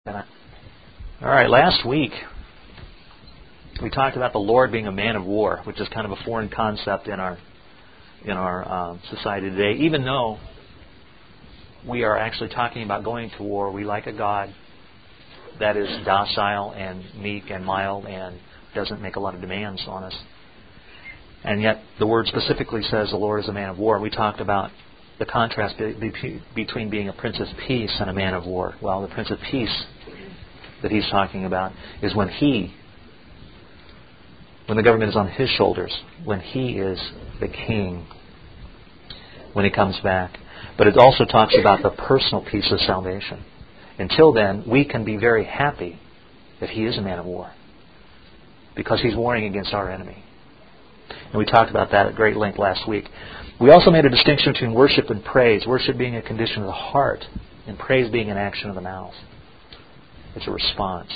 All right, last week we talked about the Lord being a man of war, which is kind of a foreign concept in our society today. Even though we are actually talking about going to war, we like a God that is docile and meek and mild and doesn't make a lot of demands on us. And yet the Word specifically says the Lord is a man of war. We talked about the contrast between being a Prince of Peace and a man of war. Well, the Prince of Peace that he's talking about is when the government is on his shoulders, when he is the king, when he comes back. But it also talks about the personal peace of salvation. Until then, we can be very happy that he is a man of war, because he's warring against our enemy. And we talked about that at great length last week. We also made a distinction between worship and praise. Worship being a condition of the heart, and praise being an action of the mouth. It's a response.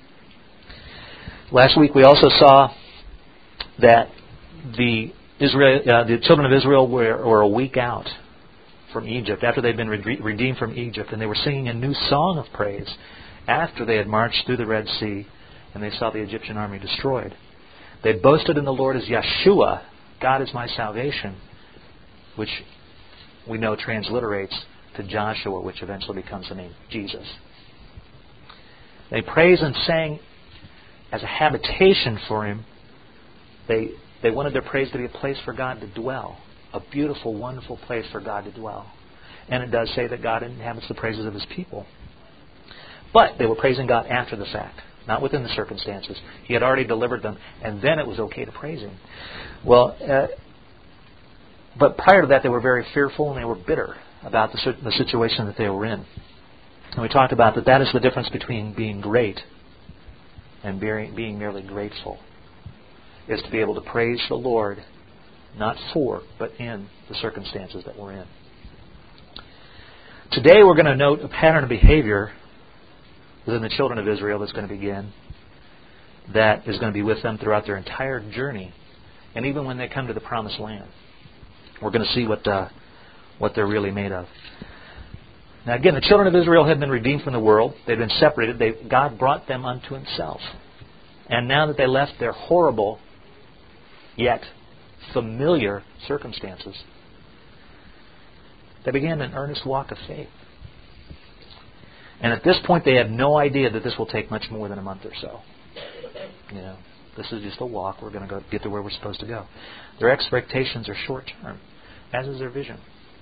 Last week we also saw that the children of Israel were a week out from Egypt, after they'd been redeemed from Egypt, and they were singing a new song of praise after they had marched through the Red Sea and they saw the Egyptian army destroyed. They boasted in the Lord as Yeshua, God is my salvation, which we know transliterates to Joshua, which eventually becomes the name Jesus. They praised and sang as a habitation for Him. They wanted their praise to be a place for God to dwell, a beautiful, wonderful place for God to dwell. And it does say that God inhabits the praises of His people. But they were praising God after the fact, not within the circumstances. He had already delivered them, and then it was okay to praise Him. Well, but prior to that, they were very fearful and they were bitter about the situation that they were in. And we talked about that is the difference between being great and being merely grateful, is to be able to praise the Lord, not for, but in the circumstances that we're in. Today we're going to note a pattern of behavior within the children of Israel that's going to begin, that is going to be with them throughout their entire journey, and even when they come to the Promised Land. We're going to see what they're really made of. Now again, the children of Israel had been redeemed from the world. They'd been separated. God brought them unto Himself. And now that they left their horrible, yet familiar circumstances, they began an earnest walk of faith. And at this point, they had no idea that this will take much more than a month or so. This is just a walk. We're going to get to where we're supposed to go. Their expectations are short-term, as is their vision.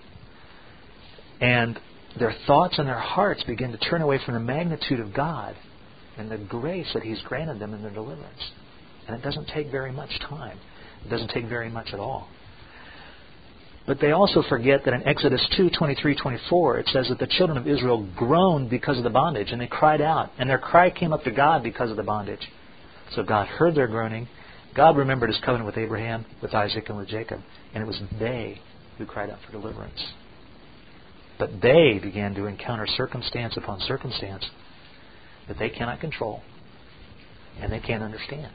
And their thoughts and their hearts begin to turn away from the magnitude of God and the grace that He's granted them in their deliverance. And it doesn't take very much time. It doesn't take very much at all. But they also forget that in Exodus 2:23-24, it says that the children of Israel groaned because of the bondage, and they cried out. And their cry came up to God because of the bondage. So God heard their groaning. God remembered His covenant with Abraham, with Isaac, and with Jacob. And it was they who cried out for deliverance. But they began to encounter circumstance upon circumstance that they cannot control and they can't understand.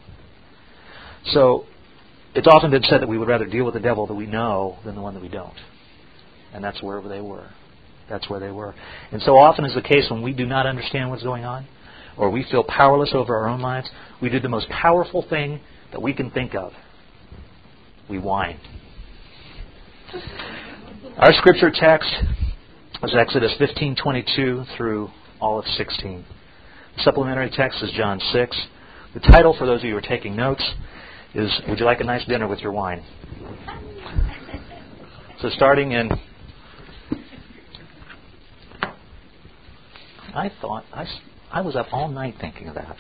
So it's often been said that we would rather deal with the devil that we know than the one that we don't. And that's wherever they were. That's where they were. And so often is the case when we do not understand what's going on, or we feel powerless over our own lives, we do the most powerful thing that we can think of. We whine. Our scripture text is Exodus 15:22 through all of 16. The supplementary text is John 6. The title, for those of you who are taking notes, is Would You Like a Nice Dinner with Your Wine? So starting in... I thought... I was up all night thinking of that.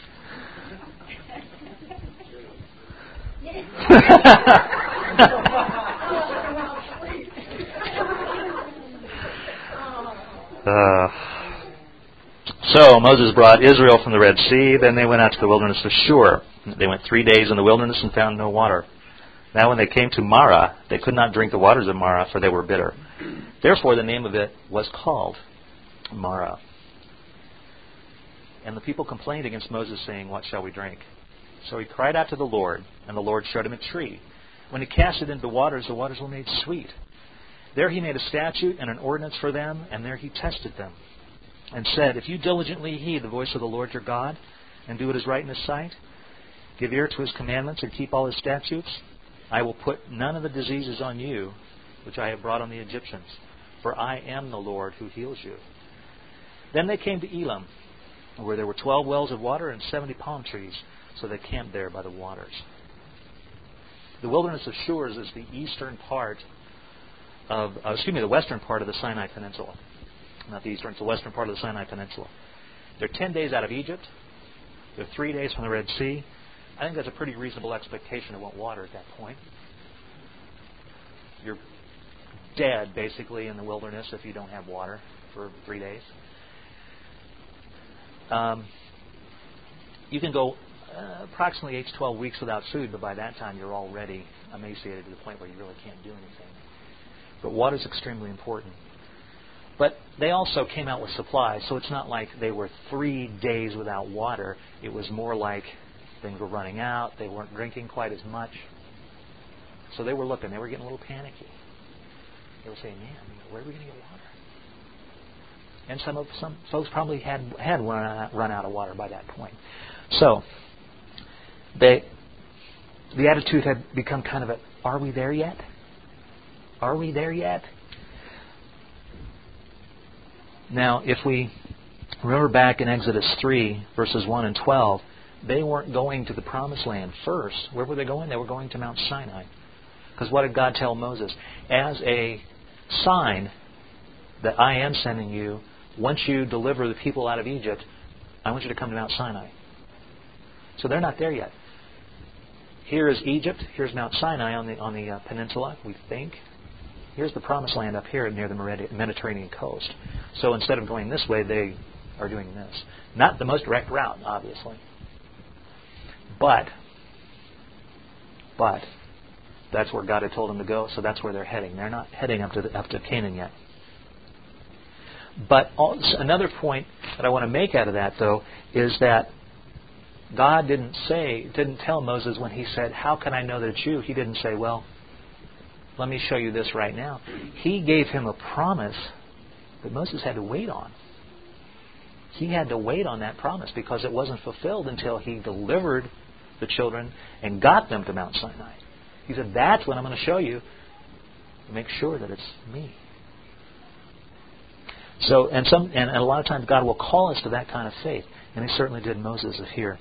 So Moses brought Israel from the Red Sea. Then they went out to the wilderness of Shur. They went 3 days in the wilderness and found no water. Now when they came to Marah, they could not drink the waters of Marah, for they were bitter. Therefore the name of it was called Marah. And the people complained against Moses, saying, What shall we drink? So he cried out to the Lord, and the Lord showed him a tree. When he cast it into the waters were made sweet. There he made a statute and an ordinance for them, and there he tested them. and said, "If you diligently heed the voice of the Lord your God, and do what is right in His sight, give ear to His commandments, and keep all His statutes, I will put none of the diseases on you which I have brought on the Egyptians, for I am the Lord who heals you." Then they came to Elam, where there were 12 wells of water and 70 palm trees, so they camped there by the waters. The wilderness of Shurs is the western part of the Sinai Peninsula. Not the eastern, it's the western part of the Sinai Peninsula. They're 10 days out of Egypt. They're 3 days from the Red Sea. I think that's a pretty reasonable expectation of want water at that point. You're dead, basically, in the wilderness if you don't have water for 3 days. You can go approximately 8 to 12 weeks without food, but by that time you're already emaciated to the point where you really can't do anything. But water is extremely important. But they also came out with supplies, so it's not like they were 3 days without water. It was more like things were running out. They weren't drinking quite as much. So they were looking. They were getting a little panicky. They were saying, "Man, where are we going to get water?" And some folks probably had run out of water by that point. So the attitude had become kind of "Are we there yet? Are we there yet?" Now, if we remember back in Exodus 3, verses 1 and 12, they weren't going to the Promised Land first. Where were they going? They were going to Mount Sinai. Because what did God tell Moses? As a sign that I am sending you, once you deliver the people out of Egypt, I want you to come to Mount Sinai. So they're not there yet. Here is Egypt. Here's Mount Sinai on the peninsula, we think. Here's the Promised Land up here near the Mediterranean coast. So instead of going this way, they are doing this. Not the most direct route, obviously. But that's where God had told them to go, so that's where they're heading. They're not heading up to Canaan yet. But also, another point that I want to make out of that, though, is that God didn't tell Moses when He said, "How can I know that it's you?" He didn't say, "Well, let me show you this right now." He gave him a promise that Moses had to wait on. He had to wait on that promise because it wasn't fulfilled until he delivered the children and got them to Mount Sinai. He said, "That's when I'm going to show you. Make sure that it's me." So, and a lot of times God will call us to that kind of faith, and He certainly did Moses here.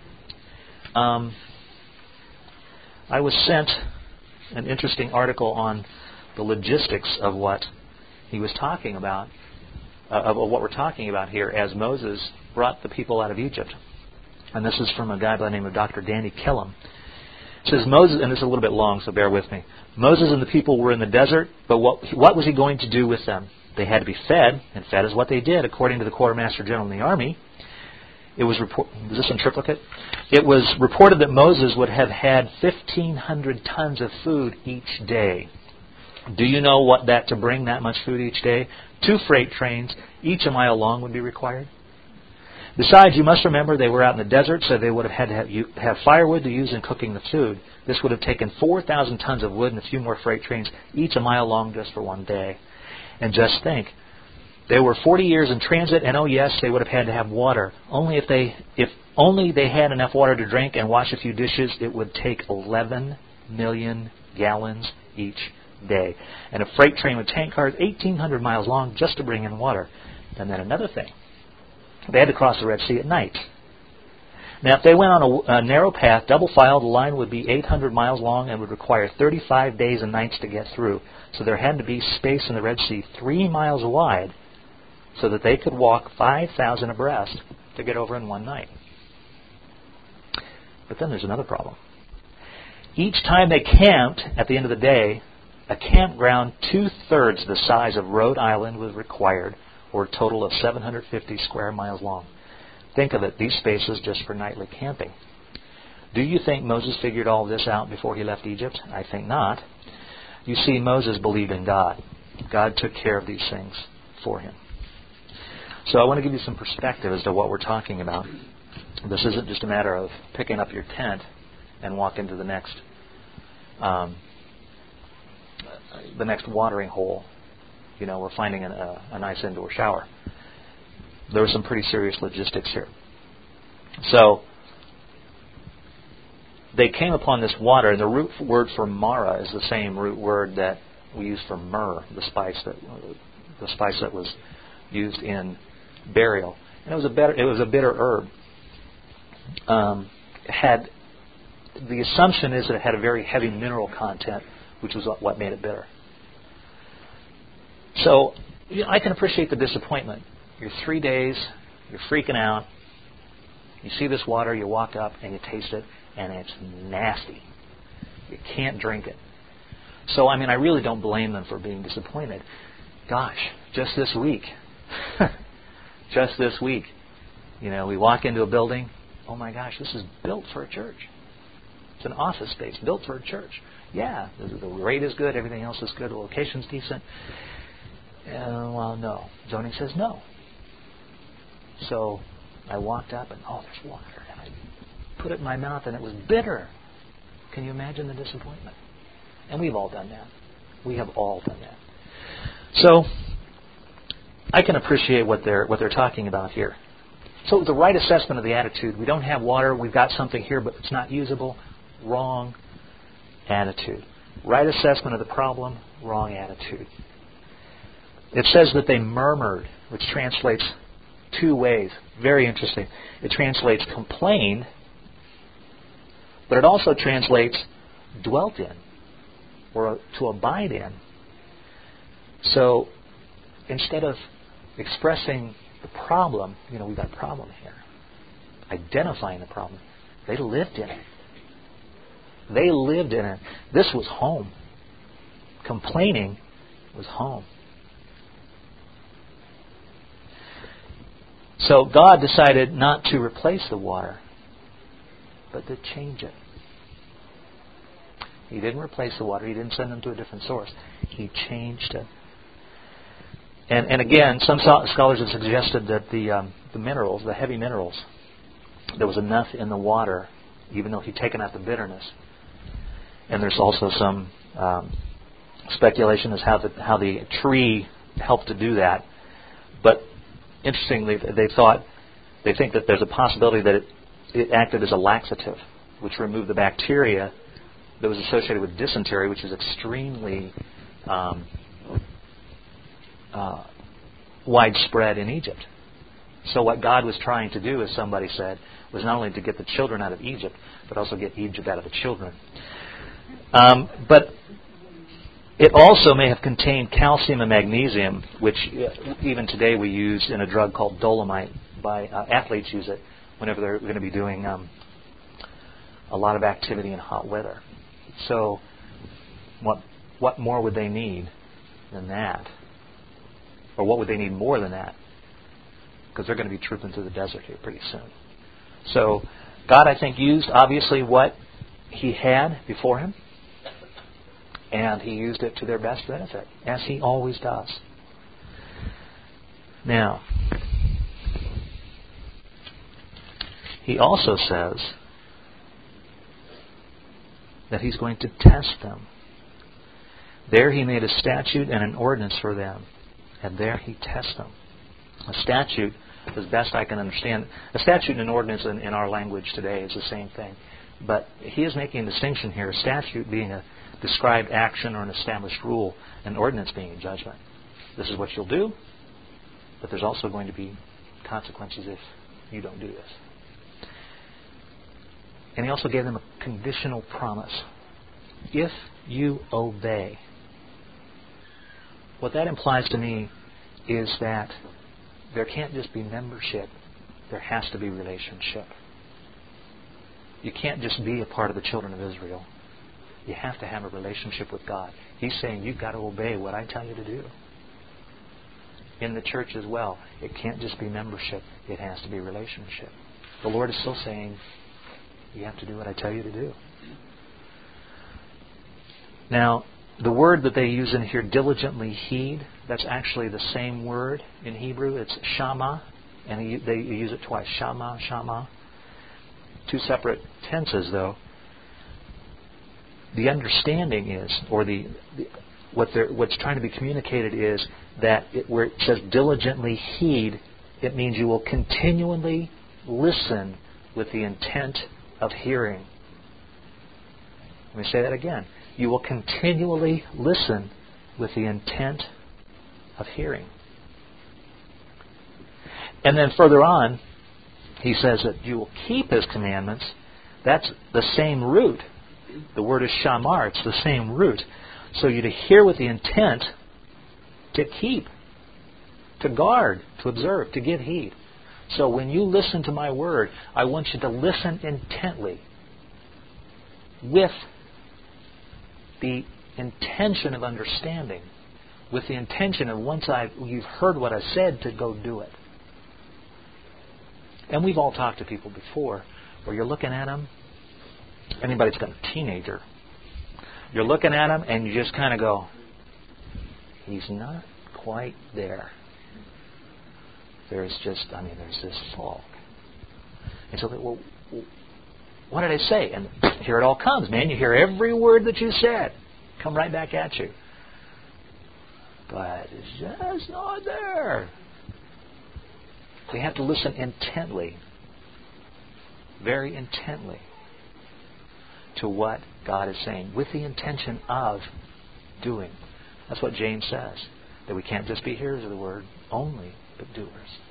I was sent an interesting article on the logistics of what he was talking about, of what we're talking about here as Moses brought the people out of Egypt. And this is from a guy by the name of Dr. Danny Killam. It says, Moses, and this is a little bit long, so bear with me. Moses and the people were in the desert, but what was he going to do with them? They had to be fed, and fed is what they did, according to the Quartermaster General in the Army. It was was this in triplicate? It was reported that Moses would have had 1,500 tons of food each day. Do you know what that to bring that much food each day? 2 freight trains, each a mile long, would be required. Besides, you must remember they were out in the desert, so they would have had to have firewood to use in cooking the food. This would have taken 4,000 tons of wood and a few more freight trains, each a mile long, just for one day. And just think, they were 40 years in transit, and oh yes, they would have had to have water. If only they had enough water to drink and wash a few dishes, it would take 11 million gallons each day. And a freight train with tank cars, 1,800 miles long, just to bring in water. And then another thing, they had to cross the Red Sea at night. Now, if they went on a narrow path, double file, the line would be 800 miles long and would require 35 days and nights to get through. So there had to be space in the Red Sea 3 miles wide so that they could walk 5,000 abreast to get over in one night. But then there's another problem. Each time they camped, at the end of the day, a campground 2/3 the size of Rhode Island was required, or a total of 750 square miles long. Think of it, these spaces just for nightly camping. Do you think Moses figured all this out before he left Egypt? I think not. You see, Moses believed in God. God took care of these things for him. So I want to give you some perspective as to what we're talking about. This isn't just a matter of picking up your tent and walk into the next watering hole, or finding a nice indoor shower. there were some pretty serious logistics here. So they came upon this water, and the root word for Mara is the same root word that we use for myrrh, the spice that was used in burial. And it was a bitter herb. The assumption is that it had a very heavy mineral content, which was what made it bitter. So I can appreciate the disappointment. You're 3 days, you're freaking out. You see this water, you walk up and you taste it, and it's nasty. You can't drink it. So, I really don't blame them for being disappointed. Gosh, just this week, we walk into a building, oh my gosh, this is built for a church. It's an office space built for a church. Yeah, the rate is good, everything else is good, the location's decent. Well, no. Zoning says no. So I walked up and, there's water. And I put it in my mouth and it was bitter. Can you imagine the disappointment? And we've all done that. We have all done that. So I can appreciate what they're talking about here. So the right assessment of the attitude. We don't have water. We've got something here, but it's not usable. Wrong attitude. Right assessment of the problem. Wrong attitude. It says that they murmured, which translates two ways. Very interesting. It translates complained, but it also translates dwelt in, or to abide in. So instead of expressing the problem, we've got a problem here, identifying the problem, they lived in it. They lived in it. This was home. Complaining was home. So God decided not to replace the water, but to change it. He didn't replace the water. He didn't send them to a different source. He changed it. And again, some scholars have suggested that the minerals, the heavy minerals, there was enough in the water, even though he'd taken out the bitterness. And there's also some speculation as how the tree helped to do that. But interestingly, they think that there's a possibility that it acted as a laxative, which removed the bacteria that was associated with dysentery, which is extremely widespread in Egypt. So what God was trying to do, as somebody said, was not only to get the children out of Egypt, but also get Egypt out of the children. But it also may have contained calcium and magnesium, which even today we use in a drug called Dolomite. Athletes use it whenever they're going to be doing a lot of activity in hot weather. So what more would they need than that? Or what would they need more than that? Because they're going to be trooping through the desert here pretty soon. So God, I think, used obviously what He had before Him, and He used it to their best benefit, as He always does. Now, He also says that He's going to test them. There He made a statute and an ordinance for them, and there He tests them. A statute, as best I can understand, a statute and an ordinance in our language today is the same thing. But He is making a distinction here, a statute being a described action or an established rule, an ordinance being a judgment. This is what you'll do, but there's also going to be consequences if you don't do this. And He also gave them a conditional promise. If you obey. What that implies to me is that there can't just be membership, there has to be relationship. You can't just be a part of the children of Israel. You have to have a relationship with God. He's saying you've got to obey what I tell you to do. In the church as well, it can't just be membership, it has to be relationship. The Lord is still saying you have to do what I tell you to do. Now, the word that they use in here, diligently heed, that's actually the same word in Hebrew. It's shama, and they use it twice. Shama, shama. Two separate tenses, though. The understanding is, or what's trying to be communicated is that where it says diligently heed, It means you will continually listen with the intent of hearing. Let me say that again. You will continually listen with the intent of hearing. And then further on, he says that you will keep His commandments. That's the same root. The word is shamar. It's the same root. So you to hear with the intent to keep, to guard, to observe, to give heed. So when you listen to my word, I want you to listen intently with the intention of understanding, with the intention of once you've heard what I said, to go do it. And we've all talked to people before where you're looking at them. Anybody's got a teenager. You're looking at him and you just kind of go, he's not quite there. There's this fog. And so, well, what did I say? And here it all comes, man. You hear every word that you said come right back at you. But it's just not there. We have to listen intently, very intently, to what God is saying, with the intention of doing. That's what James says, that we can't just be hearers of the word only, but doers.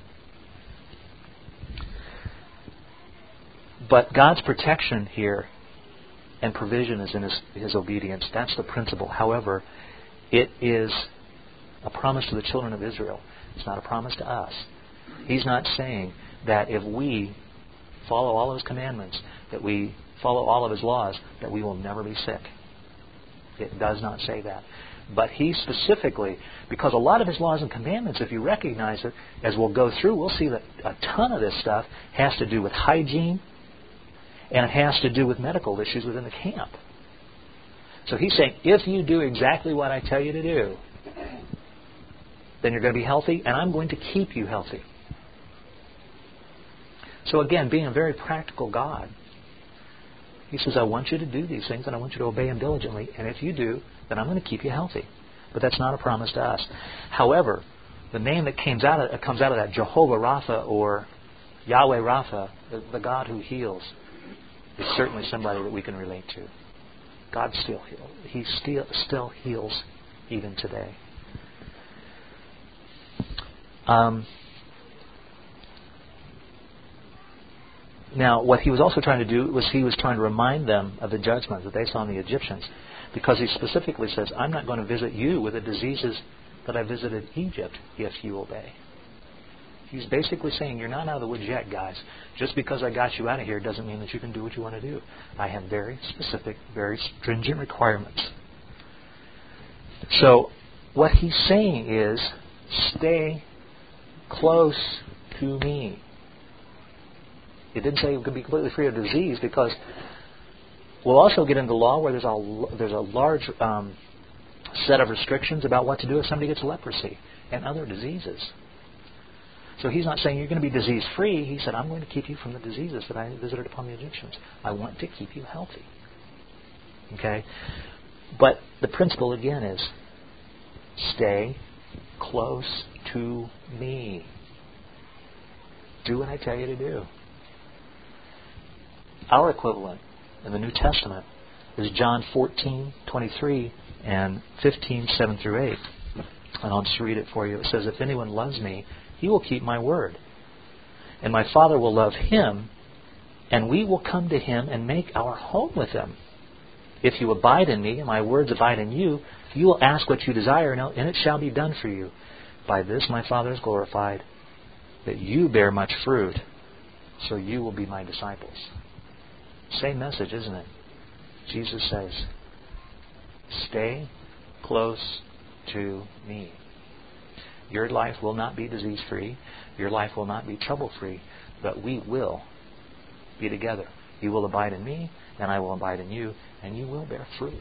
But God's protection here and provision is in His obedience. That's the principle. However, it is a promise to the children of Israel. It's not a promise to us. He's not saying that if we follow all of His commandments, that we follow all of His laws, that we will never be sick. It does not say that. But He specifically, because a lot of His laws and commandments, if you recognize it, as we'll go through, we'll see that a ton of this stuff has to do with hygiene, and it has to do with medical issues within the camp. So He's saying, if you do exactly what I tell you to do, then you're going to be healthy, and I'm going to keep you healthy. So again, being a very practical God, He says, I want you to do these things, and I want you to obey Him diligently, and if you do, then I'm going to keep you healthy. But that's not a promise to us. However, the name that comes out of that, Jehovah Rapha or Yahweh Rapha, the God who heals, is certainly somebody that we can relate to. God still heals. He still heals even today. Now, what He was also trying to do was He was trying to remind them of the judgment that they saw in the Egyptians, because He specifically says, I'm not going to visit you with the diseases that I visited Egypt if you obey. He's basically saying, you're not out of the woods yet, guys. Just because I got you out of here doesn't mean that you can do what you want to do. I have very specific, very stringent requirements. So, what He's saying is, stay close to me. It didn't say you could be completely free of disease, because we'll also get into law where there's a large set of restrictions about what to do if somebody gets leprosy and other diseases. So He's not saying you're going to be disease-free. He said, I'm going to keep you from the diseases that I visited upon the Egyptians. I want to keep you healthy. Okay? But the principle, again, is stay close to me. Do what I tell you to do. Our equivalent in the New Testament is John 14:23 and 15:7 through 8. And I'll just read it for you. It says, if anyone loves me, he will keep my word. And my Father will love him, and we will come to him and make our home with him. If you abide in me, and my words abide in you, you will ask what you desire, and it shall be done for you. By this my Father is glorified, that you bear much fruit, so you will be my disciples. Same message, isn't it? Jesus says, stay close to me. Your life will not be disease-free. Your life will not be trouble-free. But we will be together. You will abide in me, and I will abide in you, and you will bear fruit.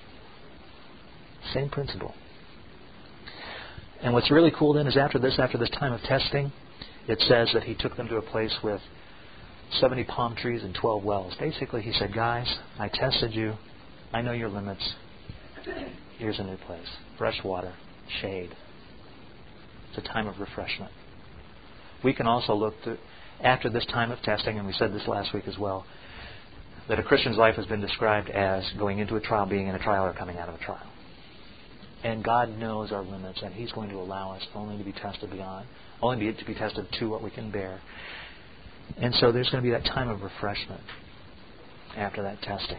Same principle. And what's really cool then is after this time of testing, it says that He took them to a place with 70 palm trees and 12 wells. Basically, He said, guys, I tested you. I know your limits. Here's a new place. Fresh water, shade. It's a time of refreshment. we can also look to, after this time of testing, and we said this last week as well, that a Christian's life has been described as going into a trial, being in a trial, or coming out of a trial. And God knows our limits, and He's going to allow us only to be tested beyond, only to be tested to what we can bear. And so there's going to be that time of refreshment after that testing.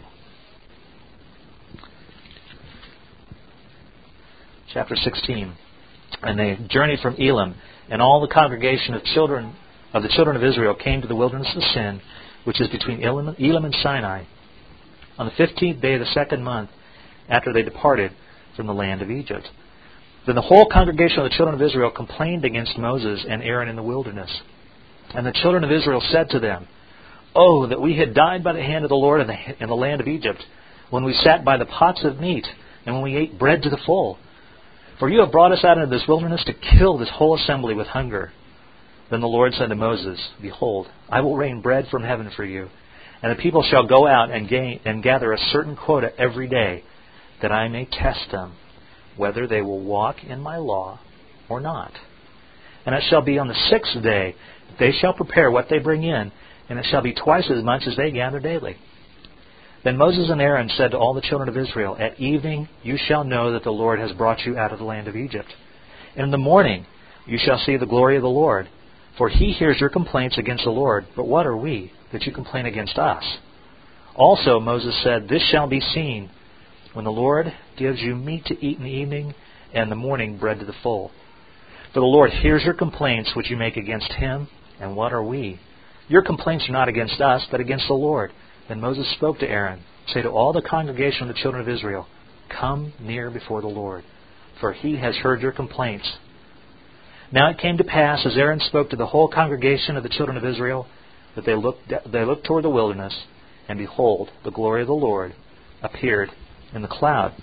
Chapter 16. And they journeyed from Elim, and all the congregation of the children of Israel came to the wilderness of Sin, which is between Elim and Sinai, on the 15th day of the second month after they departed from the land of Egypt. Then the whole congregation of the children of Israel complained against Moses and Aaron in the wilderness. And the children of Israel said to them, "Oh, that we had died by the hand of the Lord in the land of Egypt, when we sat by the pots of meat, and when we ate bread to the full. For you have brought us out into this wilderness to kill this whole assembly with hunger." Then the Lord said to Moses, "Behold, I will rain bread from heaven for you, and the people shall go out and gather a certain quota every day, that I may test them, whether they will walk in my law or not. And it shall be on the 6th day that they shall prepare what they bring in, and it shall be twice as much as they gather daily." Then Moses and Aaron said to all the children of Israel, "At evening you shall know that the Lord has brought you out of the land of Egypt. And in the morning you shall see the glory of the Lord, for He hears your complaints against the Lord. But what are we, that you complain against us?" Also Moses said, "This shall be seen, when the Lord gives you meat to eat in the evening, and in the morning bread to the full. For the Lord hears your complaints which you make against Him, and what are we? Your complaints are not against us, but against the Lord." Then Moses spoke to Aaron, "Say to all the congregation of the children of Israel, come near before the Lord, for He has heard your complaints." Now it came to pass, as Aaron spoke to the whole congregation of the children of Israel, that they looked toward the wilderness, and behold, the glory of the Lord appeared in the cloud.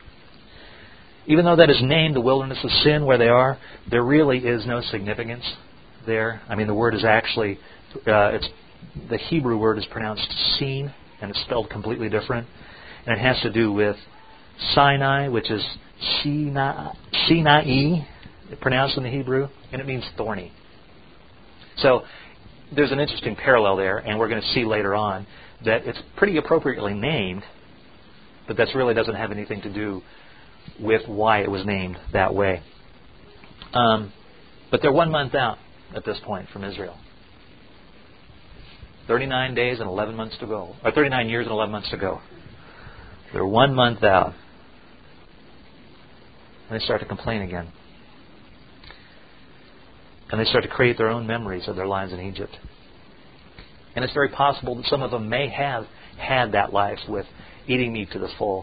Even though that is named the wilderness of Sin where they are, there really is no significance there. I mean, the word is actually, the Hebrew word is pronounced Sin, and it's spelled completely different. And it has to do with Sinai, which is Sinai, pronounced in the Hebrew, and it means thorny. So there's an interesting parallel there, and we're going to see later on that it's pretty appropriately named, but that really doesn't have anything to do with why it was named that way. But they're 1 month out at this point from Israel. 39 days and 11 months to go. Or 39 years and 11 months to go. They're 1 month out. And they start to complain again. And they start to create their own memories of their lives in Egypt. And it's very possible that some of them may have had that life with eating meat to the full,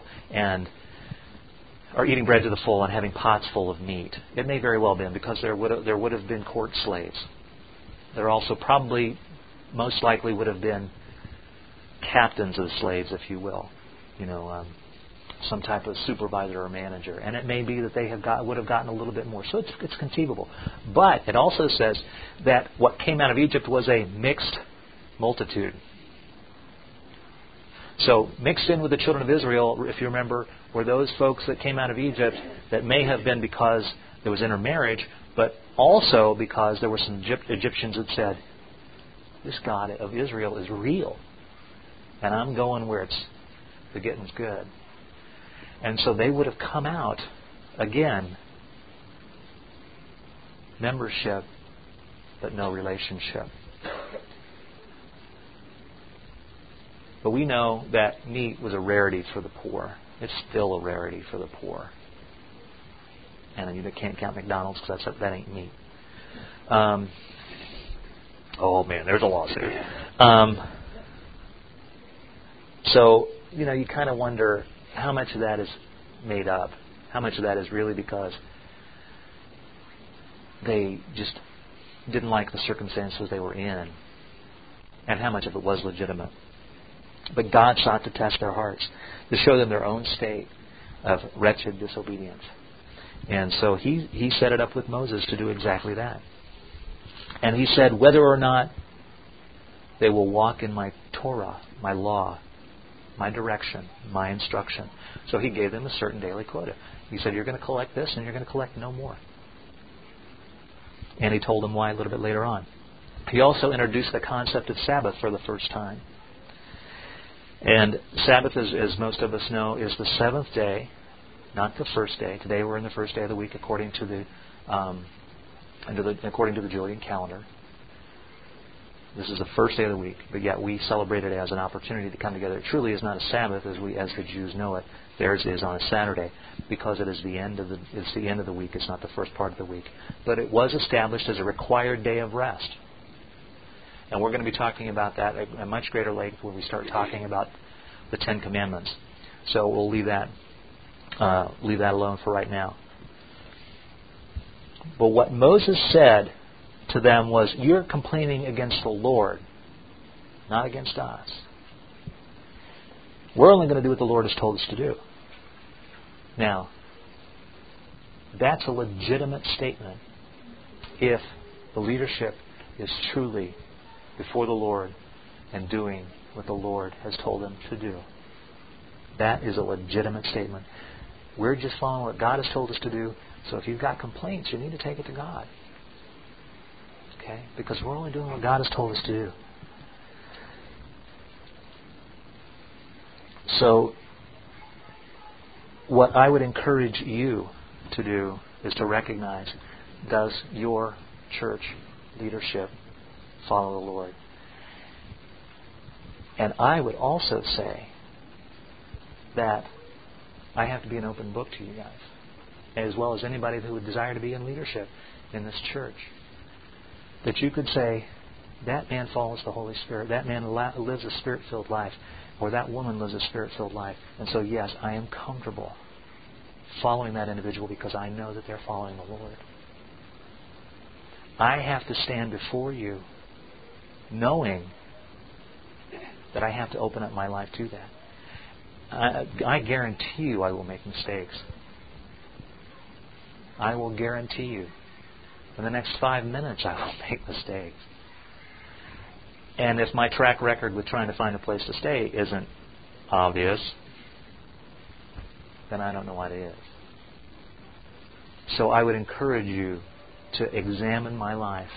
or eating bread to the full and having pots full of meat. It may very well have been, because there would have been court slaves. There also probably, most likely, would have been captains of slaves, if you will. Some type of supervisor or manager. And it may be that they would have gotten a little bit more. So it's conceivable. But it also says that what came out of Egypt was a mixed multitude. So mixed in with the children of Israel, if you remember, were those folks that came out of Egypt that may have been because there was intermarriage, but also because there were some Egyptians that said, "This God of Israel is real, and I'm going where the getting's good." And so they would have come out, again, membership, but no relationship. But we know that meat was a rarity for the poor. It's still a rarity for the poor. And you can't count McDonald's because that ain't meat. Oh man, there's a lawsuit. So, you kind of wonder how much of that is made up. How much of that is really because they just didn't like the circumstances they were in. And how much of it was legitimate. But God sought to test their hearts, to show them their own state of wretched disobedience. And so He set it up with Moses to do exactly that. And He said, whether or not they will walk in my Torah, my law, my direction, my instruction. So He gave them a certain daily quota. He said, you're going to collect this and you're going to collect no more. And he told them why a little bit later on. He also introduced the concept of Sabbath for the first time. And Sabbath, as most of us know, is the seventh day, not the first day. Today we're in the first day of the week according to the Julian calendar. This is the first day of the week, but yet we celebrate it as an opportunity to come together. It truly is not a Sabbath as the Jews know it. Theirs is on a Saturday because it is the end of the week. It's not the first part of the week, but it was established as a required day of rest. And we're going to be talking about that at much greater length when we start talking about the Ten Commandments. So we'll leave that alone for right now. But what Moses said to them was, you're complaining against the Lord, not against us. We're only going to do what the Lord has told us to do. Now, that's a legitimate statement if the leadership is truly before the Lord and doing what the Lord has told them to do. That is a legitimate statement. We're just following what God has told us to do. So if you've got complaints, you need to take it to God. Okay? Because we're only doing what God has told us to do. So what I would encourage you to do is to recognize, does your church leadership follow the Lord? And I would also say that I have to be an open book to you guys, as well as anybody who would desire to be in leadership in this church. That you could say, that man follows the Holy Spirit, that man lives a Spirit-filled life, or that woman lives a Spirit-filled life. And so yes, I am comfortable following that individual because I know that they're following the Lord. I have to stand before you knowing that I have to open up my life to that. I guarantee you I will make mistakes. I will guarantee you in the next 5 minutes I will make mistakes. And if my track record with trying to find a place to stay isn't obvious, then I don't know what is. So I would encourage you to examine my life.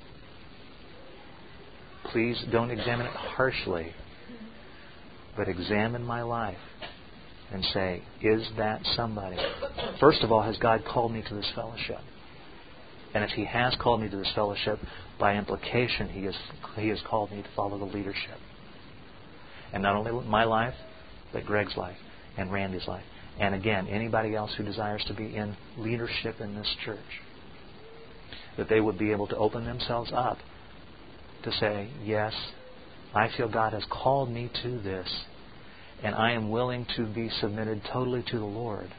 Please don't examine it harshly, but examine my life and say, is that somebody? First of all, has God called me to this fellowship? And if He has called me to this fellowship, by implication, He has called me to follow the leadership. And not only my life, but Greg's life and Randy's life. And again, anybody else who desires to be in leadership in this church. That they would be able to open themselves up to say, yes, I feel God has called me to this, and I am willing to be submitted totally to the Lord,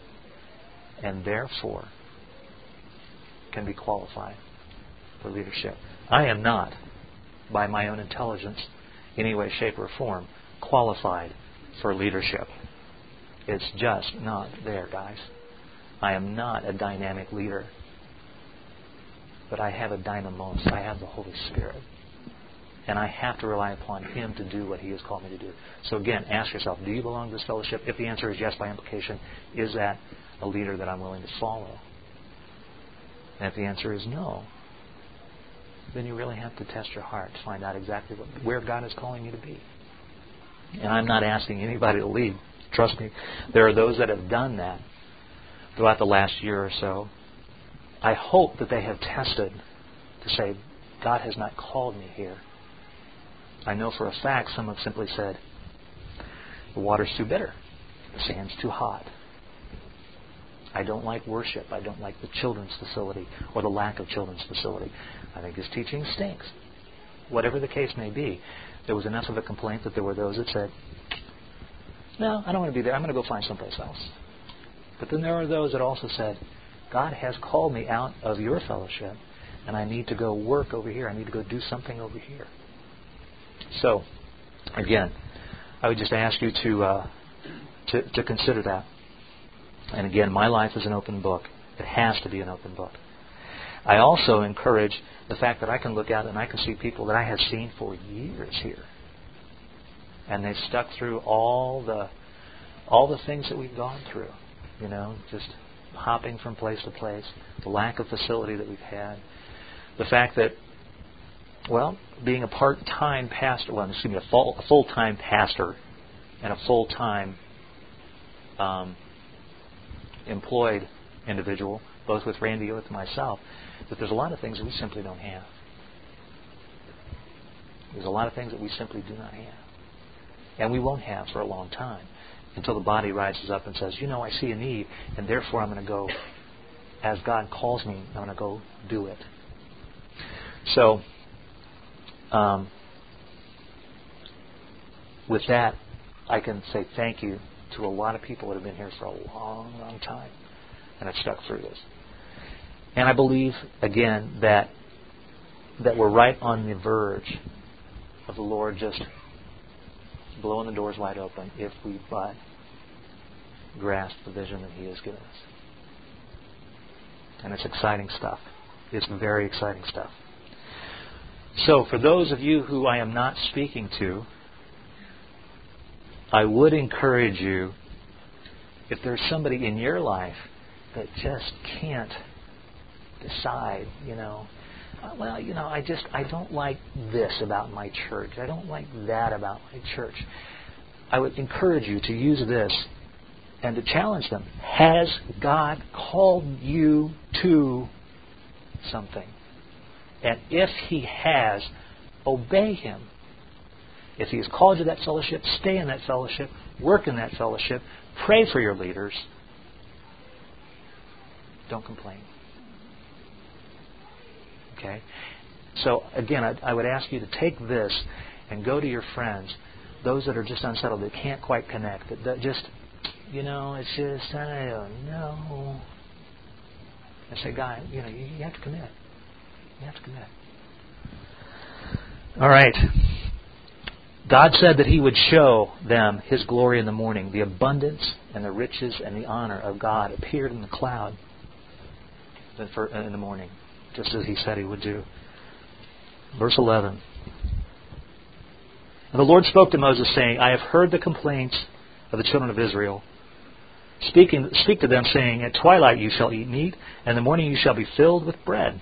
and therefore can be qualified for leadership. I am not, by my own intelligence, in any way, shape, or form, qualified for leadership. It's just not there, guys. I am not a dynamic leader. But I have a dynamos. I have the Holy Spirit. And I have to rely upon Him to do what He has called me to do. So again, ask yourself, do you belong to this fellowship? If the answer is yes, by implication, is that a leader that I'm willing to follow? And if the answer is no, then you really have to test your heart to find out exactly where God is calling you to be. And I'm not asking anybody to lead. Trust me, there are those that have done that throughout the last year or so. I hope that they have tested to say, God has not called me here. I know for a fact some have simply said, the water's too bitter, the sand's too hot. I don't like worship. I don't like the children's facility or the lack of children's facility. I think his teaching stinks. Whatever the case may be, there was enough of a complaint that there were those that said, no, I don't want to be there. I'm going to go find someplace else. But then there are those that also said, God has called me out of your fellowship, and I need to go work over here. I need to go do something over here. So, again, I would just ask you to consider that. And again, my life is an open book. It has to be an open book. I also encourage the fact that I can look out and I can see people that I have seen for years here. And they've stuck through all the things that we've gone through. You know, just hopping from place to place, the lack of facility that we've had, the fact that, well, being a part-time pastor, a full-time pastor and a full-time employed individual, both with Randy and with myself, that there's a lot of things that we simply don't have. There's a lot of things that we simply do not have. And we won't have for a long time until the body rises up and says, I see a need, and therefore I'm going to go, as God calls me, I'm going to go do it. So, with that, I can say thank you to a lot of people that have been here for a long, long time and have stuck through this. And I believe, again, that we're right on the verge of the Lord just blowing the doors wide open if we but grasp the vision that He has given us. And it's exciting stuff. It's very exciting stuff. So, for those of you who I am not speaking to, I would encourage you, if there's somebody in your life that just can't decide, I don't like this about my church. I don't like that about my church. I would encourage you to use this and to challenge them. Has God called you to something? And if He has, obey Him. If He has called you to that fellowship, stay in that fellowship, work in that fellowship, pray for your leaders. Don't complain. Okay? So, again, I would ask you to take this and go to your friends, those that are just unsettled, that can't quite connect, that just, it's just, I don't know. And say, God, you have to commit. You have to commit. All right. God said that He would show them His glory in the morning. The abundance and the riches and the honor of God appeared in the cloud in the morning, just as He said He would do. Verse 11. And the Lord spoke to Moses, saying, I have heard the complaints of the children of Israel. Speak to them, saying, at twilight you shall eat meat, and in the morning you shall be filled with bread.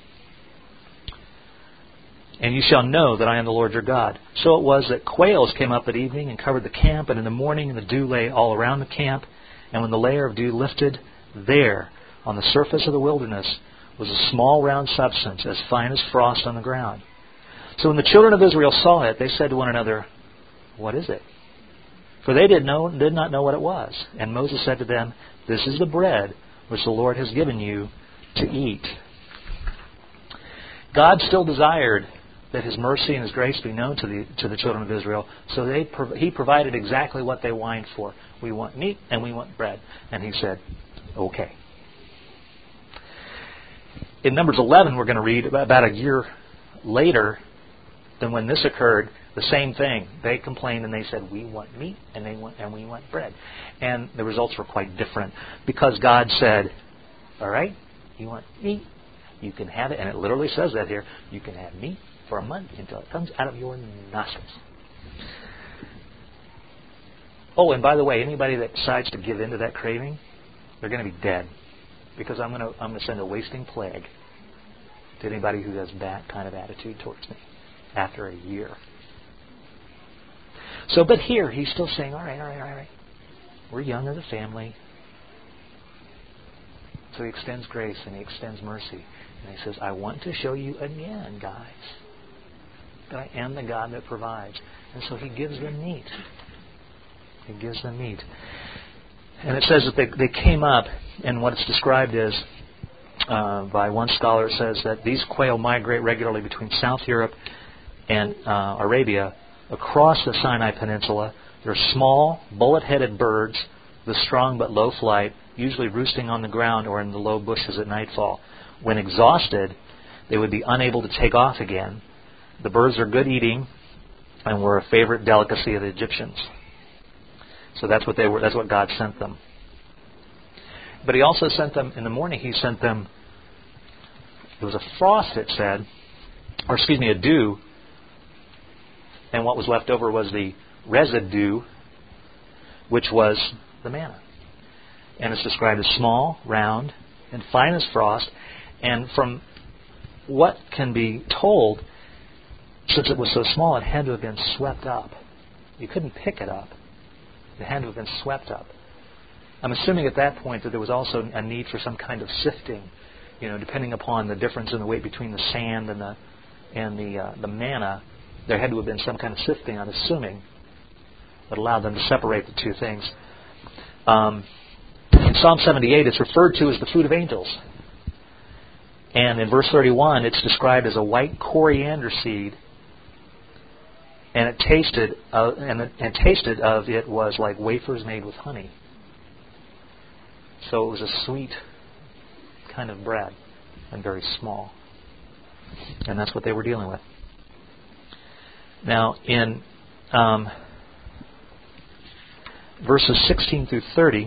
And you shall know that I am the Lord your God. So it was that quails came up at evening and covered the camp, and in the morning the dew lay all around the camp. And when the layer of dew lifted, there, on the surface of the wilderness, was a small round substance, as fine as frost on the ground. So when the children of Israel saw it, they said to one another, what is it? For they did not know what it was. And Moses said to them, this is the bread which the Lord has given you to eat. God still desired that His mercy and His grace be known to the children of Israel. So He provided exactly what they whined for. We want meat and we want bread. And He said, okay. In Numbers 11, we're going to read about a year later than when this occurred, the same thing. They complained and they said, we want meat and we want bread. And the results were quite different, because God said, all right, you want meat? You can have it. And it literally says that here. You can have meat for a month until it comes out of your nostrils. Oh, and by the way, anybody that decides to give in to that craving, they're going to be dead. Because I'm going to send a wasting plague to anybody who has that kind of attitude towards me after a year. So, but here, He's still saying, all right. We're young as a family. So He extends grace and He extends mercy. And He says, I want to show you again, guys, that I am the God that provides. And so He gives them meat. He gives them meat. And it says that they came up, and what it's described is, by one scholar, it says that these quail migrate regularly between South Europe and Arabia across the Sinai Peninsula. They're small, bullet-headed birds with strong but low flight, usually roosting on the ground or in the low bushes at nightfall. When exhausted, they would be unable to take off again. The birds are good eating and were a favorite delicacy of the Egyptians. So that's what they were. That's what God sent them. But He also sent them in the morning. He sent them. It was a frost, it said, a dew. And what was left over was the residue, which was the manna. And it's described as small, round, and fine as frost. And from what can be told, since it was so small, it had to have been swept up. You couldn't pick it up. It had to have been swept up. I'm assuming at that point that there was also a need for some kind of sifting, depending upon the difference in the weight between the sand and the manna. There had to have been some kind of sifting, I'm assuming, that allowed them to separate the two things. In Psalm 78, it's referred to as the food of angels. And in verse 31, it's described as a white coriander seed, and it tasted of it was like wafers made with honey. So it was a sweet kind of bread, and very small. And that's what they were dealing with. Now, in verses 16 through 30,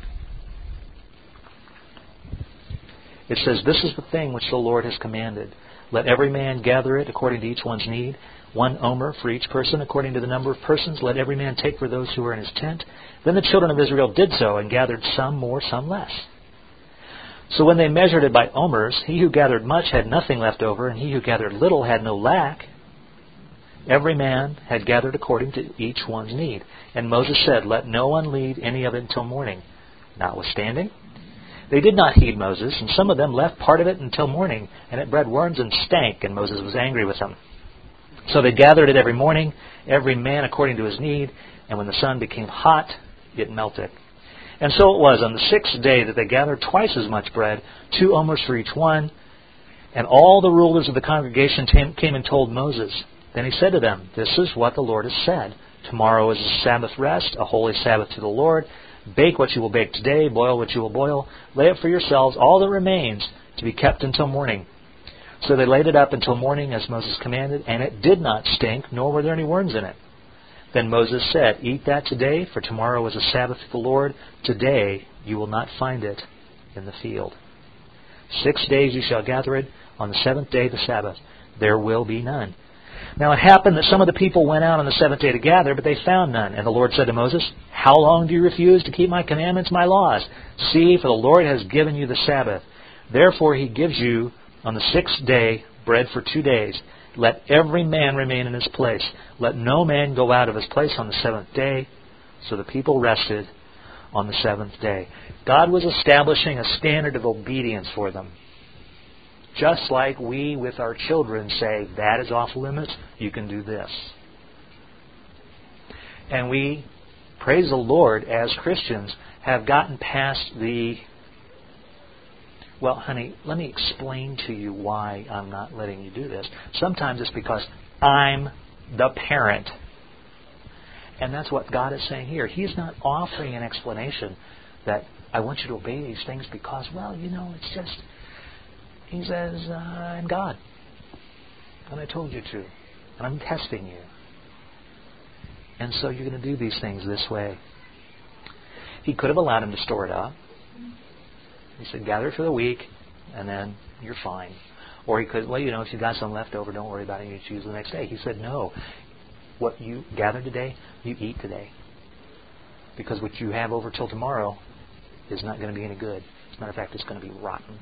it says, "This is the thing which the Lord has commanded. Let every man gather it according to each one's need, 1 omer for each person, according to the number of persons. Let every man take for those who are in his tent." Then the children of Israel did so, and gathered some more, some less. So when they measured it by omers, he who gathered much had nothing left over, and he who gathered little had no lack. Every man had gathered according to each one's need. And Moses said, "Let no one leave any of it until morning." Notwithstanding, they did not heed Moses, and some of them left part of it until morning, and it bred worms and stank, and Moses was angry with them. So they gathered it every morning, every man according to his need, and when the sun became hot, it melted. And so it was on the 6th day that they gathered twice as much bread, 2 omers for each one. And all the rulers of the congregation came and told Moses. Then he said to them, "This is what the Lord has said. Tomorrow is a Sabbath rest, a holy Sabbath to the Lord. Bake what you will bake today, boil what you will boil. Lay up for yourselves all that remains to be kept until morning." So they laid it up until morning as Moses commanded, and it did not stink, nor were there any worms in it. Then Moses said, "Eat that today, for tomorrow is a Sabbath to the Lord. Today you will not find it in the field. 6 days you shall gather it. On the 7th day, the Sabbath, there will be none." Now it happened that some of the people went out on the 7th day to gather, but they found none. And the Lord said to Moses, "How long do you refuse to keep my commandments, my laws? See, for the Lord has given you the Sabbath. Therefore he gives you on the 6th day bread for 2 days. Let every man remain in his place. Let no man go out of his place on the 7th day." So the people rested on the 7th day. God was establishing a standard of obedience for them. Just like we with our children say, that is off limits, you can do this. And we, praise the Lord, as Christians, have gotten past the, "Well, honey, let me explain to you why I'm not letting you do this." Sometimes it's because I'm the parent. And that's what God is saying here. He's not offering an explanation that I want you to obey these things because, it's just... He says, "I'm God. And I told you to. And I'm testing you. And so you're going to do these things this way." He could have allowed him to store it up. He said, "Gather it for the week, and then you're fine." Or he could, if you got some left over, don't worry about it. You choose the next day. He said, "No. What you gather today, you eat today. Because what you have over till tomorrow is not going to be any good. As a matter of fact, it's going to be rotten."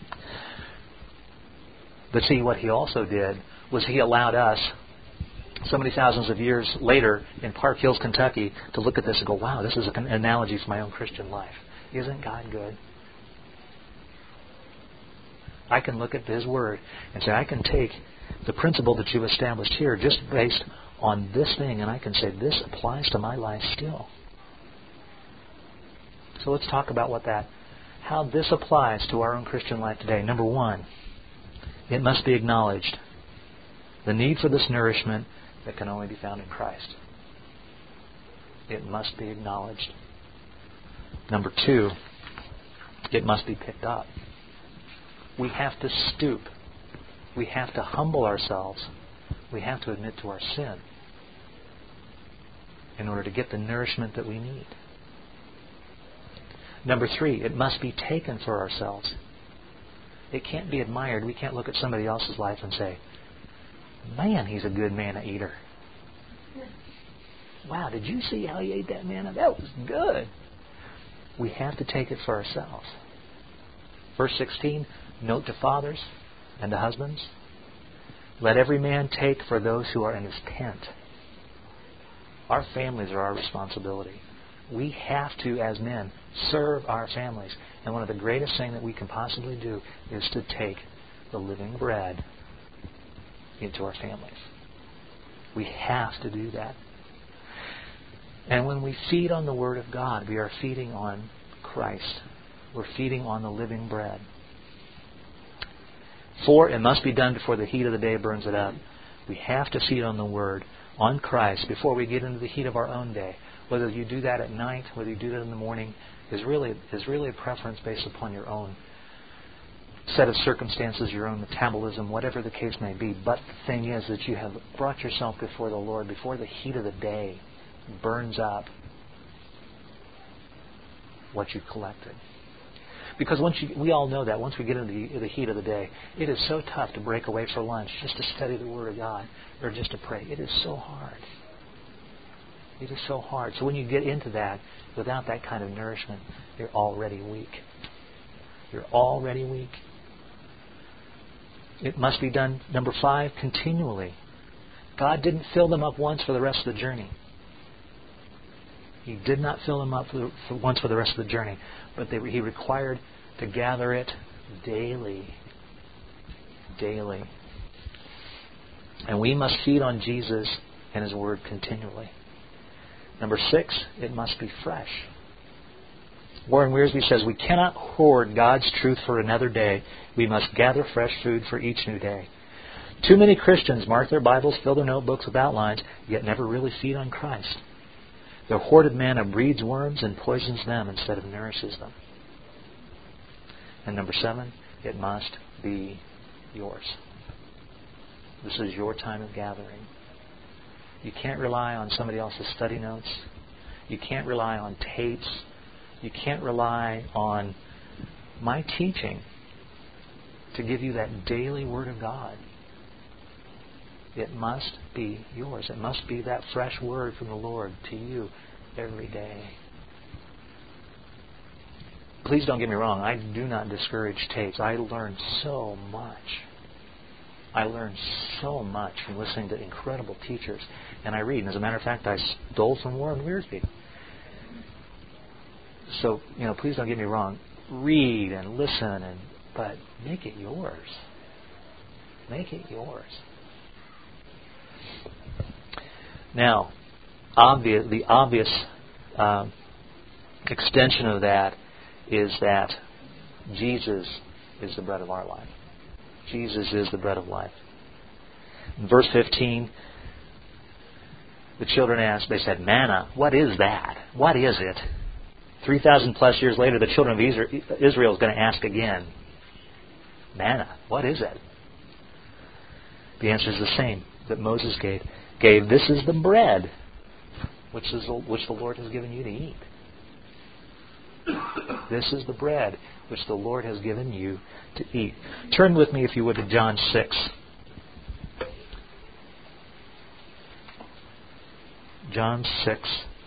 But see, what he also did was he allowed us, so many thousands of years later in Park Hills, Kentucky, to look at this and go, wow, this is an analogy for my own Christian life. Isn't God good? I can look at His Word and say, I can take the principle that you've established here just based on this thing, and I can say, this applies to my life still. So let's talk about how this applies to our own Christian life today. Number one, it must be acknowledged. The need for this nourishment that can only be found in Christ. It must be acknowledged. Number two, it must be picked up. We have to stoop. We have to humble ourselves. We have to admit to our sin in order to get the nourishment that we need. Number three, it must be taken for ourselves. It can't be admired. We can't look at somebody else's life and say, man, he's a good manna eater. Wow, did you see how he ate that manna? That was good. We have to take it for ourselves. Verse 16, note to fathers, And the husbands? Let every man take for those who are in his tent. Our families are our responsibility. We have to, as men, serve our families. And one of the greatest things that we can possibly do is to take the living bread into our families. We have to do that. And when we feed on the Word of God, we are feeding on Christ. We're feeding on the living bread. 4, it must be done before the heat of the day burns it up. We have to feed on the Word, on Christ, before we get into the heat of our own day. Whether you do that at night, whether you do that in the morning, is really a preference based upon your own set of circumstances, your own metabolism, whatever the case may be. But the thing is that you have brought yourself before the Lord, before the heat of the day burns up what you collected. Because we all know that once we get into the heat of the day, it is so tough to break away for lunch just to study the Word of God or just to pray. It is so hard. It is so hard. So when you get into that without that kind of nourishment, you're already weak. You're already weak. It must be done, number 5, continually. God didn't fill them up once for the rest of the journey. He did not fill them up once for the rest of the journey. But He required to gather it daily. Daily. And we must feed on Jesus and His Word continually. Number 6, it must be fresh. Warren Wiersbe says, we cannot hoard God's truth for another day. We must gather fresh food for each new day. Too many Christians mark their Bibles, fill their notebooks with outlines, yet never really feed on Christ. The hoarded manna breeds worms and poisons them instead of nourishes them. And number 7, it must be yours. This is your time of gathering. You can't rely on somebody else's study notes. You can't rely on tapes. You can't rely on my teaching to give you that daily Word of God. It must be yours. It must be that fresh word from the Lord to you every day. Please don't get me wrong. I do not discourage tapes. I learned so much. I learned so much from listening to incredible teachers. And I read. And as a matter of fact, I stole some Warren Wiersbe. So, please don't get me wrong. Read and listen, but make it yours. Make it yours. Now, the obvious extension of that is that Jesus is the bread of our life. Jesus is the bread of life. In verse 15, the children asked, they said, manna, what is that? What is it? 3,000 plus years later, the children of Israel is going to ask again, manna, what is it? The answer is the same that Moses gave. This is the bread which the Lord has given you to eat. This is the bread which the Lord has given you to eat. Turn with me, if you would, to John 6. John 6.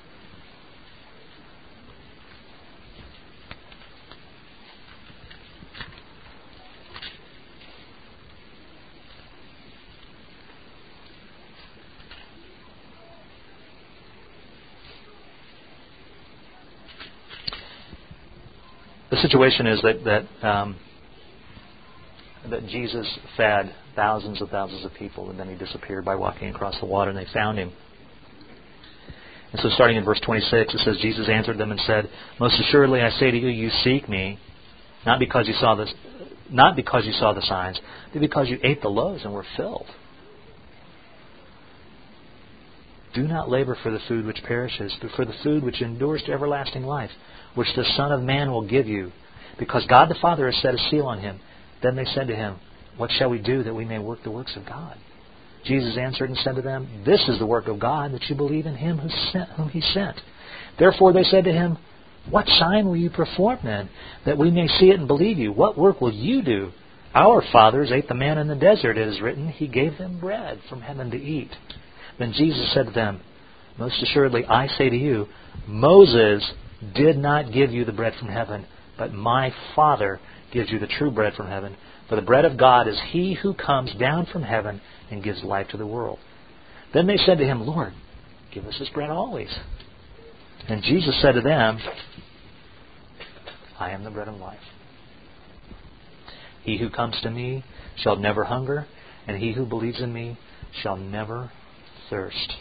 The situation is that Jesus fed thousands of people, and then He disappeared by walking across the water, and they found Him. And so starting in verse 26, it says, Jesus answered them and said, most assuredly I say to you, you seek me, not because you saw the signs, but because you ate the loaves and were filled. Do not labor for the food which perishes, but for the food which endures to everlasting life, which the Son of Man will give you, because God the Father has set a seal on Him. Then they said to Him, what shall we do that we may work the works of God? Jesus answered and said to them, this is the work of God, that you believe in Him whom He sent. Therefore they said to Him, what sign will you perform then, that we may see it and believe you? What work will you do? Our fathers ate the manna in the desert, it is written, He gave them bread from heaven to eat. Then Jesus said to them, most assuredly I say to you, Moses did not give you the bread from heaven, but my Father gives you the true bread from heaven. For the bread of God is he who comes down from heaven and gives life to the world. Then they said to him, Lord, give us this bread always. And Jesus said to them, I am the bread of life. He who comes to me shall never hunger, and he who believes in me shall never thirst.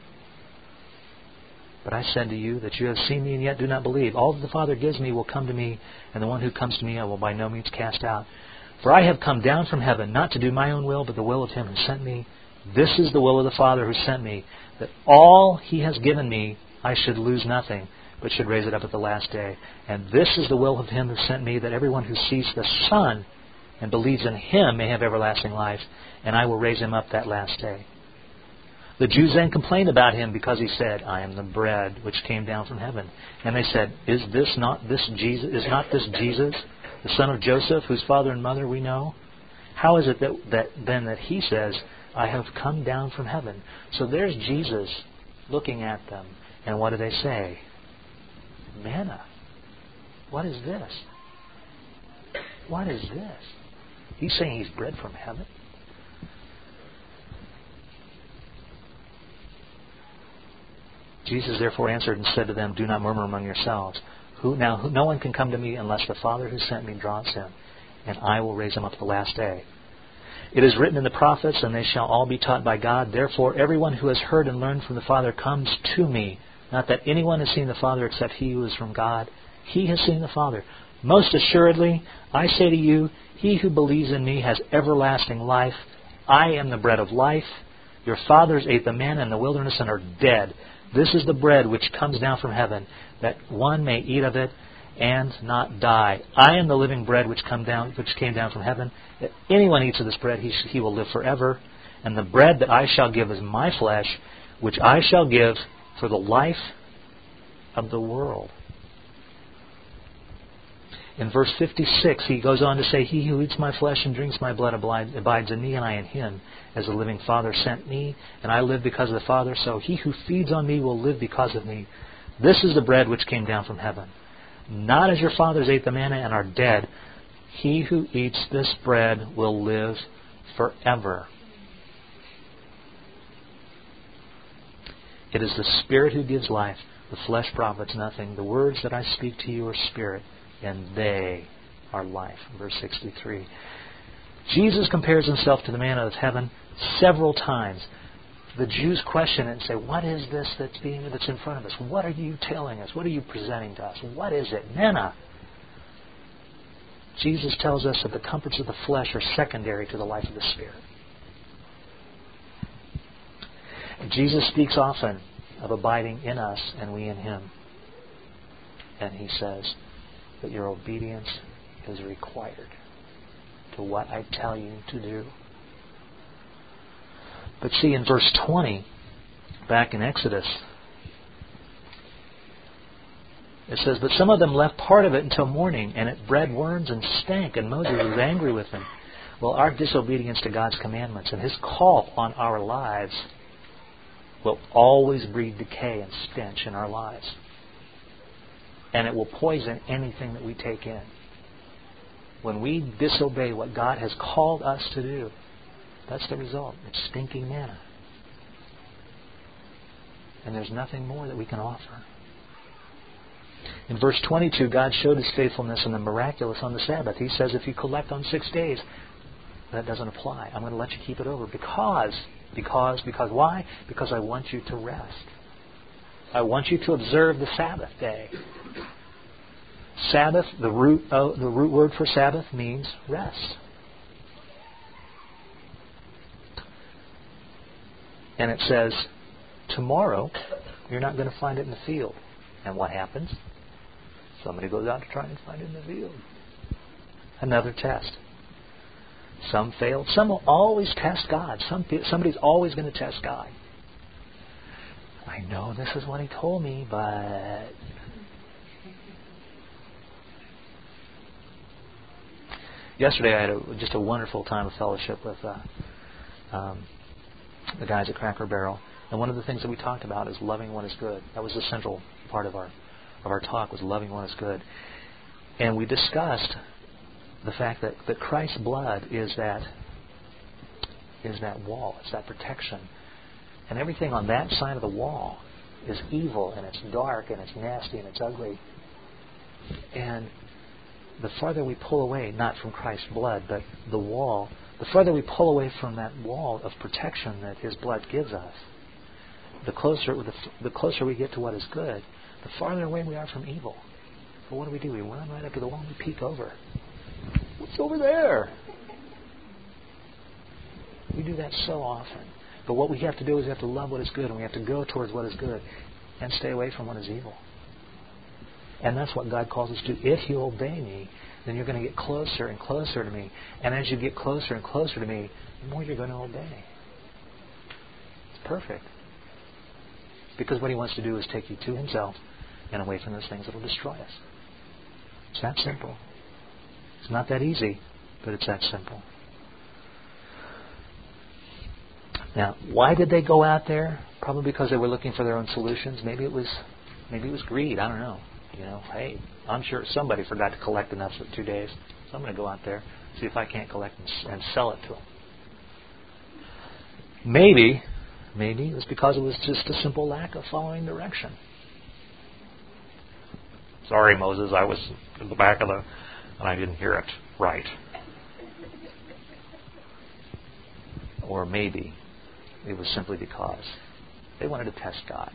But I said to you that you have seen me and yet do not believe. All that the Father gives me will come to me, and the one who comes to me I will by no means cast out. For I have come down from heaven, not to do my own will, but the will of him who sent me. This is the will of the Father who sent me, that all he has given me I should lose nothing, but should raise it up at the last day. And this is the will of him who sent me, that everyone who sees the Son and believes in him may have everlasting life, and I will raise him up that last day. The Jews then complained about him because he said, I am the bread which came down from heaven. And they said, Is not this Jesus, the son of Joseph, whose father and mother we know? How is it that he says, I have come down from heaven? So there's Jesus looking at them. And what do they say? Manna. What is this? What is this? He's saying he's bread from heaven? Jesus therefore answered and said to them, Do not murmur among yourselves. No one can come to me unless the Father who sent me draws him, and I will raise him up at the last day. It is written in the prophets, and they shall all be taught by God. Therefore everyone who has heard and learned from the Father comes to me. Not that anyone has seen the Father except he who is from God. He has seen the Father. Most assuredly, I say to you, he who believes in me has everlasting life. I am the bread of life. Your fathers ate the manna in the wilderness and are dead. This is the bread which comes down from heaven, that one may eat of it and not die. I am the living bread which came down from heaven. If anyone eats of this bread, he will live forever. And the bread that I shall give is my flesh, which I shall give for the life of the world. In verse 56, he goes on to say, He who eats my flesh and drinks my blood abides in me, and I in him. As the living Father sent me, and I live because of the Father, so he who feeds on me will live because of me. This is the bread which came down from heaven. Not as your fathers ate the manna and are dead. He who eats this bread will live forever. It is the Spirit who gives life. The flesh profits nothing. The words that I speak to you are spirit, and they are life. Verse 63. Jesus compares himself to the manna of heaven several times. The Jews question it and say, what is this that's in front of us? What are you telling us? What are you presenting to us? What is it? Manna. Jesus tells us that the comforts of the flesh are secondary to the life of the Spirit. And Jesus speaks often of abiding in us and we in him. And he says that your obedience is required to what I tell you to do. But see, in verse 20, back in Exodus, it says, But some of them left part of it until morning, and it bred worms and stank, and Moses was angry with them. Well, our disobedience to God's commandments and his call on our lives will always breed decay and stench in our lives. And it will poison anything that we take in. When we disobey what God has called us to do, that's the result. It's stinking manna. And there's nothing more that we can offer. In verse 22, God showed his faithfulness in the miraculous on the Sabbath. He says, if you collect on 6 days, that doesn't apply. I'm going to let you keep it over. Because why? Because I want you to rest. I want you to observe the Sabbath day. Sabbath, the root word for Sabbath means rest. And it says, tomorrow, you're not going to find it in the field. And what happens? Somebody goes out to try and find it in the field. Another test. Some failed. Some will always test God. Somebody's always going to test God. I know this is what he told me, but... Yesterday I had just a wonderful time of fellowship with the guys at Cracker Barrel. And one of the things that we talked about is loving what is good. That was the central part of our talk, was loving what is good. And we discussed the fact that Christ's blood is that wall, it's that protection. And everything on that side of the wall is evil, and it's dark, and it's nasty, and it's ugly. And the farther we pull away, not from Christ's blood, but the wall, the farther we pull away from that wall of protection that His blood gives us, the closer we get to what is good, the farther away we are from evil. But what do? We run right up to the wall and we peek over. What's over there? We do that so often. But what we have to do is we have to love what is good, and we have to go towards what is good and stay away from what is evil. And that's what God calls us to. If you obey me, then you're going to get closer and closer to me. And as you get closer and closer to me, the more you're going to obey. It's perfect. Because what He wants to do is take you to Himself and away from those things that will destroy us. It's that simple. It's not that easy, but it's that simple. Now, why did they go out there? Probably because they were looking for their own solutions. Maybe it was greed. I don't know. Hey, I'm sure somebody forgot to collect enough for 2 days, so I'm going to go out there, see if I can't collect and sell it to them. Maybe it was because it was just a simple lack of following direction. Sorry, Moses, I was in the back and I didn't hear it right. Or maybe it was simply because they wanted to test God.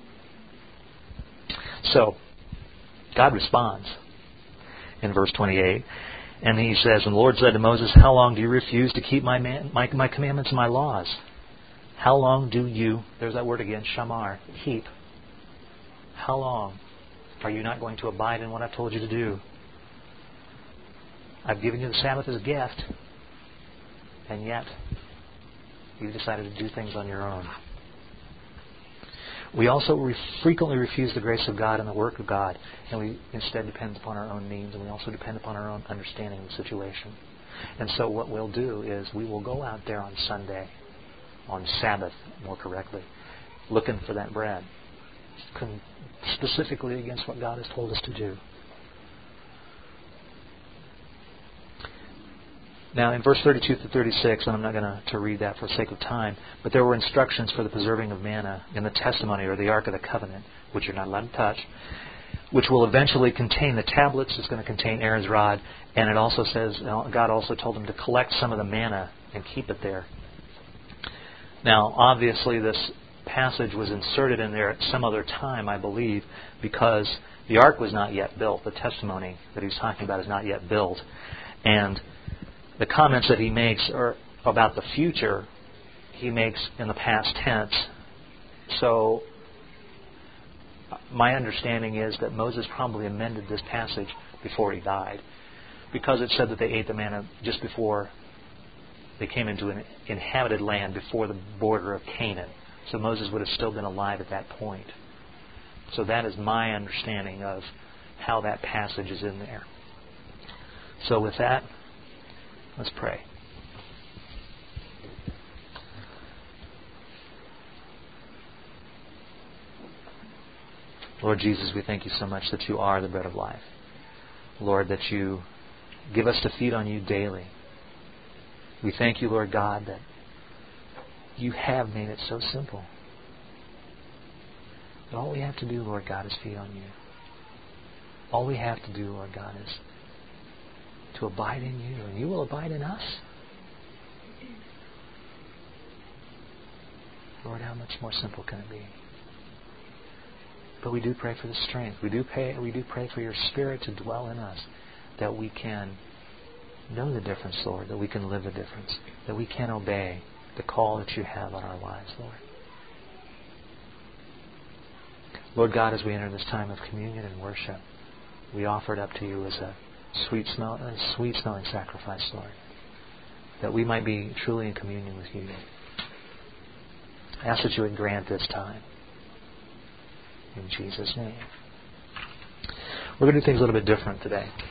So, God responds in verse 28, and He says, "And the Lord said to Moses, how long do you refuse to keep my commandments and my laws? How long do you," there's that word again, shamar, keep. How long are you not going to abide in what I've told you to do? I've given you the Sabbath as a gift, and yet you've decided to do things on your own. We also frequently refuse the grace of God and the work of God, and we instead depend upon our own means, and we also depend upon our own understanding of the situation. And so what we'll do is we will go out there on Sunday, on Sabbath more correctly, looking for that bread, specifically against what God has told us to do. Now, in verse 32 to 36, and I'm not going to read that for the sake of time, but there were instructions for the preserving of manna in the testimony, or the Ark of the Covenant, which you're not allowed to touch, which will eventually contain the tablets. It's going to contain Aaron's rod, and it also says, God also told him to collect some of the manna and keep it there. Now, obviously, this passage was inserted in there at some other time, I believe, because the Ark was not yet built. The testimony that he's talking about is not yet built. And the comments that he makes are about the future, he makes in the past tense. So my understanding is that Moses probably amended this passage before he died, because it said that they ate the manna just before they came into an inhabited land, before the border of Canaan. So Moses would have still been alive at that point. So that is my understanding of how that passage is in there. So with that, let's pray. Lord Jesus, we thank you so much that you are the bread of life. Lord, that you give us to feed on you daily. We thank you, Lord God, that you have made it so simple. That all we have to do, Lord God, is feed on you. All we have to do, Lord God, is to abide in you, and you will abide in us. Lord, how much more simple can it be? But we do pray for the strength. We do pray for your Spirit to dwell in us, that we can know the difference, Lord, that we can live the difference, that we can obey the call that you have on our lives, Lord. Lord God, as we enter this time of communion and worship, we offer it up to you as a sweet-smelling sacrifice, Lord, that we might be truly in communion with you. I ask that you would grant this time. In Jesus' name. We're going to do things a little bit different today.